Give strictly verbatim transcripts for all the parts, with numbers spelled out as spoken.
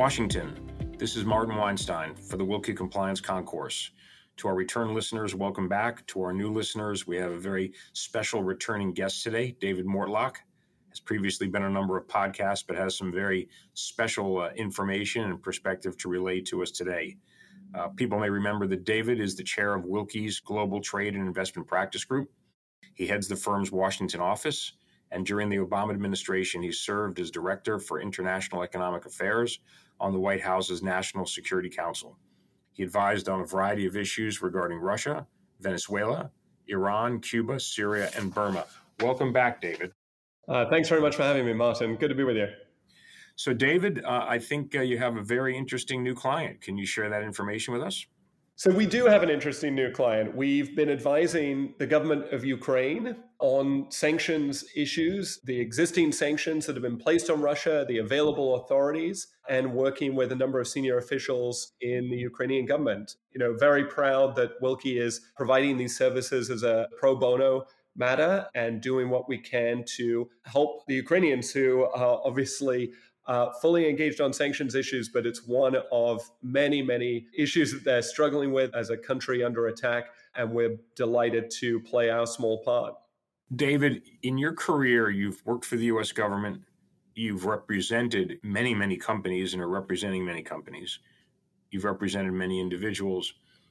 Washington, this is Martin Weinstein for the Wilkie Compliance Concourse. To our return listeners, welcome back. To our new listeners, we have a very special returning guest today, David Mortlock. Has previously been on a number of podcasts, but has some very special uh, information and perspective to relay to us today. Uh, people may remember that David is the chair of Wilkie's Global Trade and Investment Practice Group. He heads the firm's Washington office, and during the Obama administration, he served as Director for International Economic Affairs on the White House's National Security Council. He advised on a variety of issues regarding Russia, Venezuela, Iran, Cuba, Syria, and Burma. Welcome back, David. Uh, thanks very much for having me, Martin. Good to be with you. So, David, uh, I think uh, you have a very interesting new client. Can you share that information with us? So we do have an interesting new client. We've been advising the government of Ukraine on sanctions issues, the existing sanctions that have been placed on Russia, the available authorities, and working with a number of senior officials in the Ukrainian government. You know, very proud that Wilkie is providing these services as a pro bono matter and doing what we can to help the Ukrainians who are obviously Uh, fully engaged on sanctions issues, but it's one of many, many issues that they're struggling with as a country under attack, and we're delighted to play our small part. David, in your career, you've worked for the U S government, you've represented many, many companies and are representing many companies. You've represented many individuals,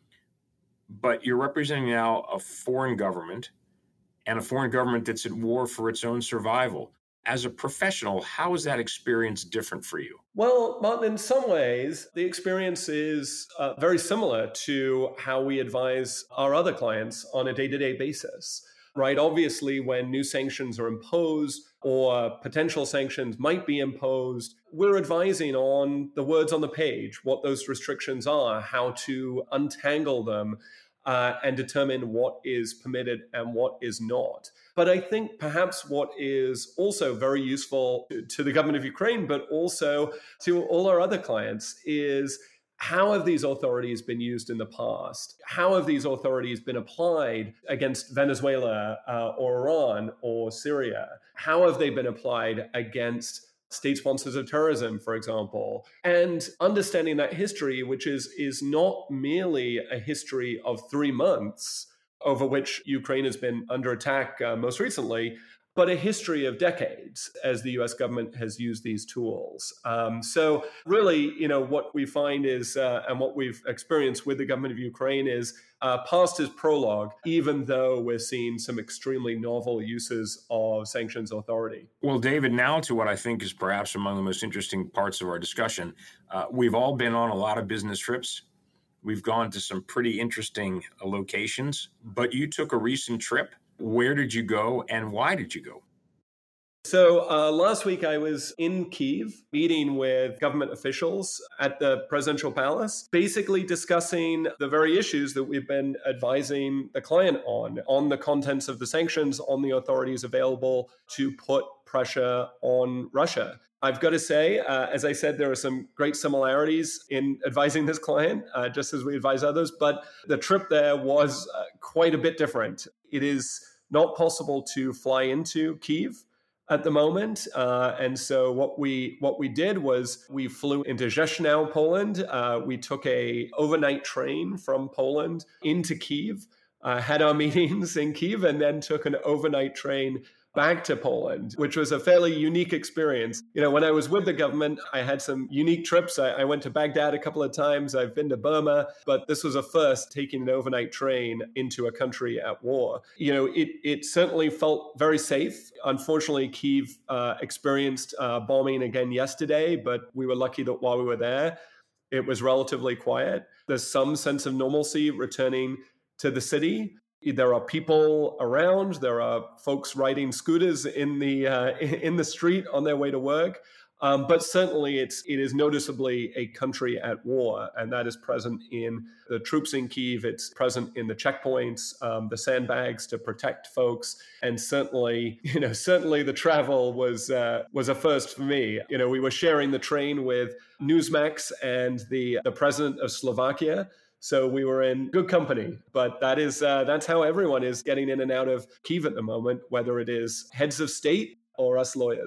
but you're representing now a foreign government and a foreign government that's at war for its own survival. As a professional, how is that experience different for you? Well, Martin, in some ways, the experience is uh, very similar to how we advise our other clients on a day-to-day basis, right? Obviously, when new sanctions are imposed or potential sanctions might be imposed, we're advising on the words on the page, what those restrictions are, how to untangle them, Uh, and determine what is permitted and what is not. But I think perhaps what is also very useful to, to the government of Ukraine, but also to all our other clients, is how have these authorities been used in the past? How have these authorities been applied against Venezuela uh, or Iran or Syria? How have they been applied against state sponsors of terrorism, for example, and understanding that history, which is, is not merely a history of three months over which Ukraine has been under attack uh, most recently, but a history of decades as the U S government has used these tools. Um, so really, you know, what we find is, uh, and what we've experienced with the government of Ukraine is uh, past is prologue, even though we're seeing some extremely novel uses of sanctions authority. Well, David, now to what I think is perhaps among the most interesting parts of our discussion. Uh, we've all been on a lot of business trips. We've gone to some pretty interesting uh, locations, but you took a recent trip. Where did you go and why did you go? So uh, last week I was in Kyiv meeting with government officials at the presidential palace, basically discussing the very issues that we've been advising the client on, on the contents of the sanctions, on the authorities available to put pressure on Russia. I've got to say, uh, as I said, there are some great similarities in advising this client, uh, just as we advise others, but the trip there was uh, quite a bit different. It is not possible to fly into Kyiv at the moment. Uh, and so what we what we did was we flew into Rzeszów, Poland. Uh, we took a overnight train from Poland into Kyiv, uh, had our meetings in Kyiv, and then took an overnight train back to Poland, which was a fairly unique experience. You know, when I was with the government, I had some unique trips. I, I went to Baghdad a couple of times. I've been to Burma, but this was a first, taking an overnight train into a country at war. You know, it it certainly felt very safe. Unfortunately, Kyiv uh, experienced uh, bombing again yesterday, but we were lucky that while we were there, it was relatively quiet. There's some sense of normalcy returning to the city. There are people around. There are folks riding scooters in the uh, in the street on their way to work. Um, but certainly, it's it is noticeably a country at war, and that is present in the troops in Kyiv. It's present in the checkpoints, um, the sandbags to protect folks, and certainly, you know, certainly the travel was uh, was a first for me. You know, we were sharing the train with Newsmax and the the president of Slovakia. So we were in good company, but that is uh, that's how everyone is getting in and out of Kyiv at the moment, whether it is heads of state or us lawyers.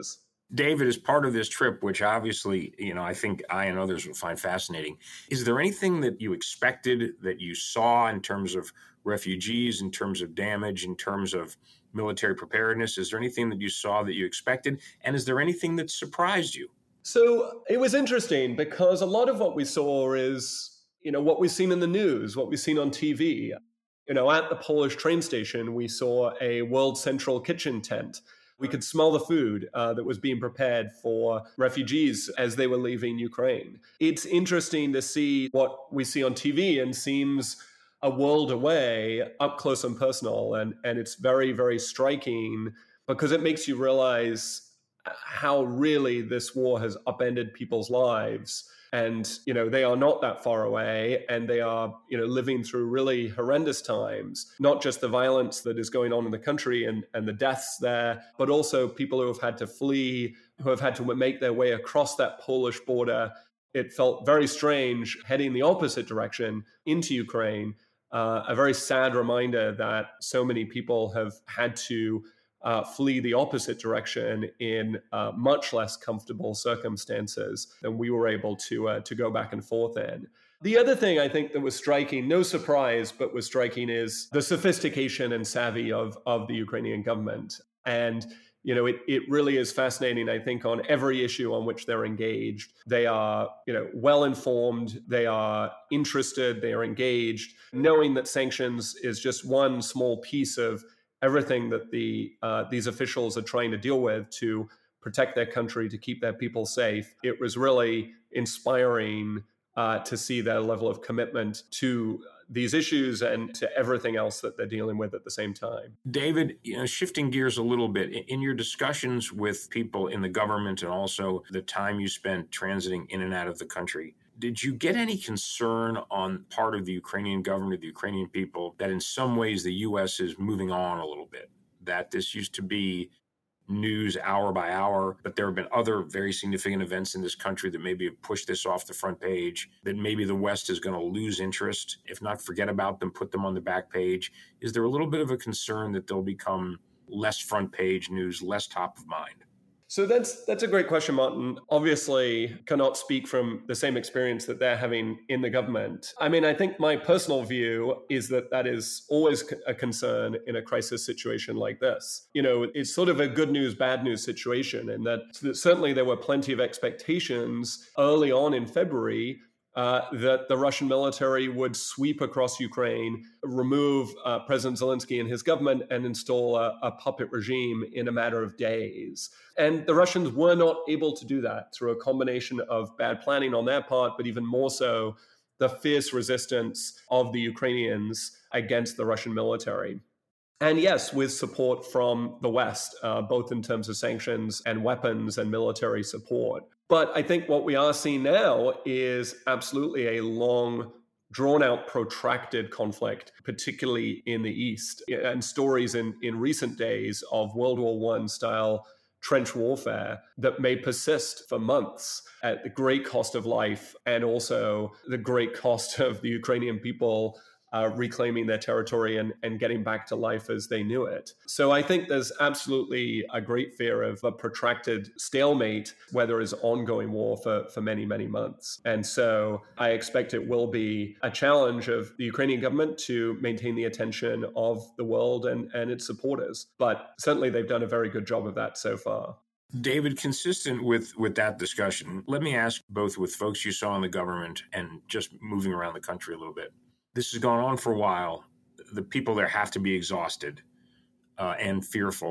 David, as part of this trip, which obviously, you know, I think I and others will find fascinating, is there anything that you expected that you saw in terms of refugees, in terms of damage, in terms of military preparedness? Is there anything that you saw that you expected? And is there anything that surprised you? So it was interesting because a lot of what we saw is, you know, what we've seen in the news, what we've seen on T V. You know, at the Polish train station, we saw a World Central Kitchen tent. We could smell the food uh, that was being prepared for refugees as they were leaving Ukraine. It's interesting to see what we see on T V and seems a world away, up close and personal. And, and it's very, very striking because it makes you realize how really this war has upended people's lives. And, you know, they are not that far away and they are, you know, living through really horrendous times, not just the violence that is going on in the country and, and the deaths there, but also people who have had to flee, who have had to make their way across that Polish border. It felt very strange heading the opposite direction into Ukraine. Uh, a very sad reminder that so many people have had to Uh, flee the opposite direction in uh, much less comfortable circumstances than we were able to uh, to go back and forth in. The other thing I think that was striking, no surprise, but was striking, is the sophistication and savvy of of the Ukrainian government. And you know, it it really is fascinating. I think on every issue on which they're engaged, they are you know well informed, they are interested, they are engaged, knowing that sanctions is just one small piece of everything that the uh, these officials are trying to deal with to protect their country, to keep their people safe. It was really inspiring uh, to see their level of commitment to these issues and to everything else that they're dealing with at the same time. David, you know, shifting gears a little bit, in your discussions with people in the government and also the time you spent transiting in and out of the country, did you get any concern on part of the Ukrainian government, the Ukrainian people, that in some ways the U S is moving on a little bit? That this used to be news hour by hour, but there have been other very significant events in this country that maybe have pushed this off the front page, that maybe the West is going to lose interest, if not forget about them, put them on the back page. Is there a little bit of a concern that they'll become less front page news, less top of mind? So that's that's a great question, Martin. Obviously, cannot speak from the same experience that they're having in the government. I mean, I think my personal view is that that is always a concern in a crisis situation like this. You know, it's sort of a good news, bad news situation, and that certainly there were plenty of expectations early on in February Uh, that the Russian military would sweep across Ukraine, remove uh, President Zelensky and his government, and install a, a puppet regime in a matter of days. And the Russians were not able to do that through a combination of bad planning on their part, but even more so, the fierce resistance of the Ukrainians against the Russian military. And yes, with support from the West, uh, both in terms of sanctions and weapons and military support. But I think what we are seeing now is absolutely a long, drawn out, protracted conflict, particularly in the East. And stories in, in recent days of World War One style trench warfare that may persist for months at the great cost of life and also the great cost of the Ukrainian people Uh, reclaiming their territory and, and getting back to life as they knew it. So I think there's absolutely a great fear of a protracted stalemate where there is ongoing war for, for many, many months. And so I expect it will be a challenge of the Ukrainian government to maintain the attention of the world and, and its supporters. But certainly they've done a very good job of that so far. David, consistent with, with that discussion, let me ask both with folks you saw in the government and just moving around the country a little bit. This has gone on for a while. The people there have to be exhausted uh, and fearful.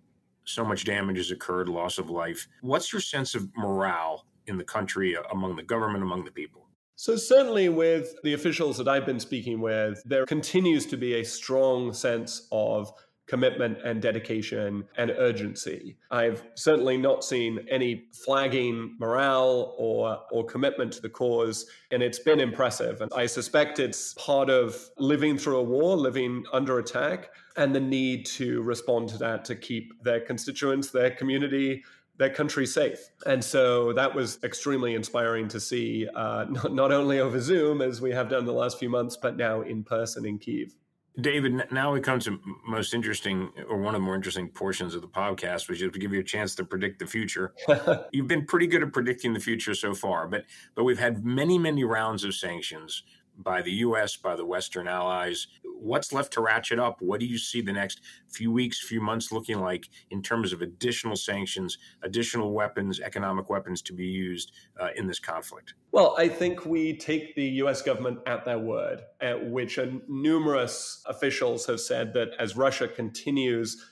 So much damage has occurred, loss of life. What's your sense of morale in the country, among the government, among the people? So certainly with the officials that I've been speaking with, there continues to be a strong sense of commitment and dedication and urgency. I've certainly not seen any flagging morale or or commitment to the cause, and it's been impressive. And I suspect it's part of living through a war, living under attack, and the need to respond to that to keep their constituents, their community, their country safe. And so that was extremely inspiring to see, uh, not, not only over Zoom, as we have done the last few months, but now in person in Kyiv. David, now we come to most interesting, or one of the more interesting portions of the podcast, which is to give you a chance to predict the future. You've been pretty good at predicting the future so far, but but we've had many, many rounds of sanctions by the U S, by the Western allies. What's left to ratchet up? What do you see the next few weeks, few months looking like in terms of additional sanctions, additional weapons, economic weapons to be used uh, in this conflict? Well, I think we take the U S government at their word, at which uh, numerous officials have said that as Russia continues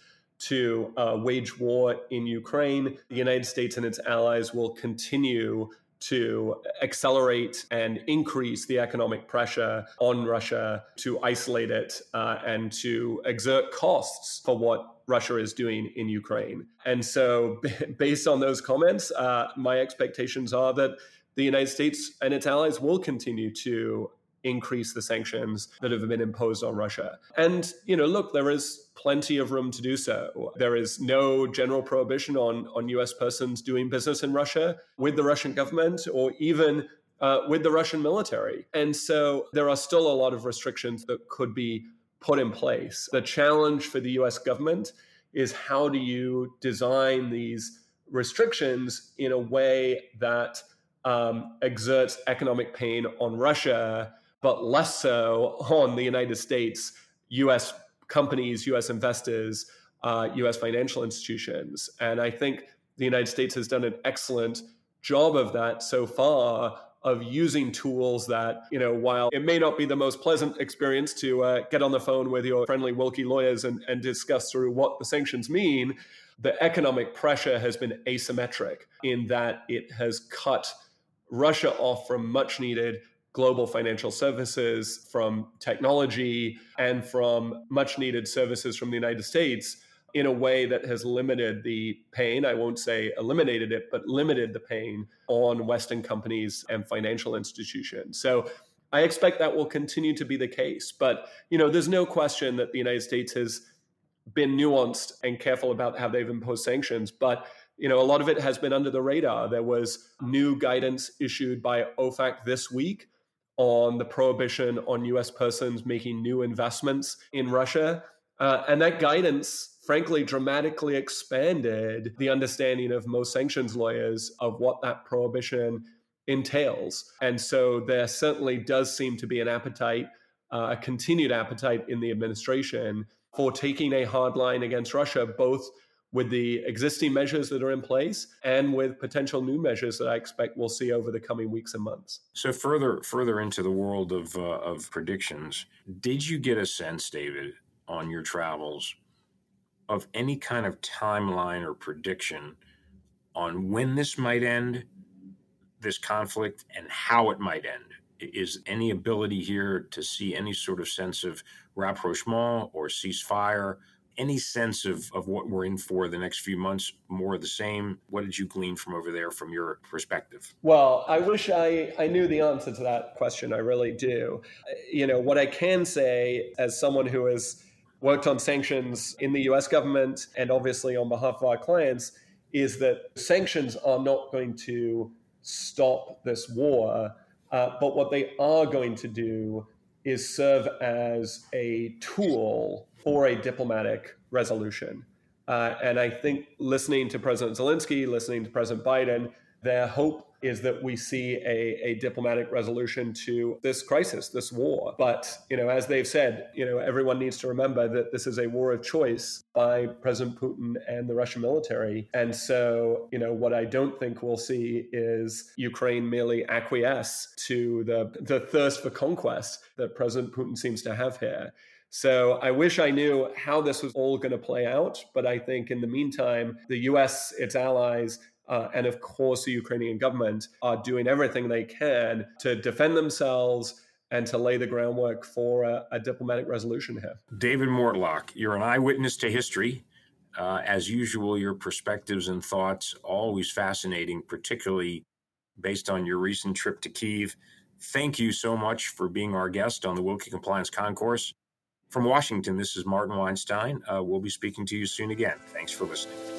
to uh, wage war in Ukraine, the United States and its allies will continue to accelerate and increase the economic pressure on Russia to isolate it uh, and to exert costs for what Russia is doing in Ukraine. And so b- based on those comments, uh, my expectations are that the United States and its allies will continue to increase the sanctions that have been imposed on Russia. And, you know, look, there is plenty of room to do so. There is no general prohibition on, on U S persons doing business in Russia with the Russian government or even uh, with the Russian military. And so there are still a lot of restrictions that could be put in place. The challenge for the U S government is how do you design these restrictions in a way that um, exerts economic pain on Russia, but less so on the United States, U S companies, U S investors, uh, U S financial institutions. And I think the United States has done an excellent job of that so far, of using tools that, you know, while it may not be the most pleasant experience to uh, get on the phone with your friendly Wilkie lawyers and, and discuss through what the sanctions mean, the economic pressure has been asymmetric in that it has cut Russia off from much needed global financial services, from technology, and from much needed services from the United States in a way that has limited the pain. I won't say eliminated it, but limited the pain on Western companies and financial institutions. So I expect that will continue to be the case. But, you know, there's no question that the United States has been nuanced and careful about how they've imposed sanctions. But you know, a lot of it has been under the radar. There was new guidance issued by OFAC this week on the prohibition on U S persons making new investments in Russia. Uh, and that guidance, frankly, dramatically expanded the understanding of most sanctions lawyers of what that prohibition entails. And so there certainly does seem to be an appetite, uh, a continued appetite in the administration for taking a hard line against Russia, both with the existing measures that are in place and with potential new measures that I expect we'll see over the coming weeks and months. So further further into the world of uh, of predictions, did you get a sense, David, on your travels of any kind of timeline or prediction on when this might end, this conflict, and how it might end? Is any ability here to see any sort of sense of rapprochement or ceasefire? Any sense of, of what we're in for the next few months, more of the same? What did you glean from over there from your perspective? Well, I wish I, I knew the answer to that question. I really do. You know, what I can say as someone who has worked on sanctions in the U S government and obviously on behalf of our clients is that sanctions are not going to stop this war, uh, but what they are going to do is serve as a tool for a diplomatic resolution. Uh, and I think listening to President Zelensky, listening to President Biden, their hope is that we see a, a diplomatic resolution to this crisis, this war. But, you know, as they've said, you know, everyone needs to remember that this is a war of choice by President Putin and the Russian military. And so, you know, what I don't think we'll see is Ukraine merely acquiesce to the, the thirst for conquest that President Putin seems to have here. So I wish I knew how this was all going to play out. But I think in the meantime, the U S, its allies, Uh, and of course, the Ukrainian government are doing everything they can to defend themselves and to lay the groundwork for a, a diplomatic resolution here. David Mortlock, you're an eyewitness to history. Uh, as usual, your perspectives and thoughts always fascinating, particularly based on your recent trip to Kyiv. Thank you so much for being our guest on the Wilkie Compliance Concourse. From Washington, this is Martin Weinstein. Uh, we'll be speaking to you soon again. Thanks for listening.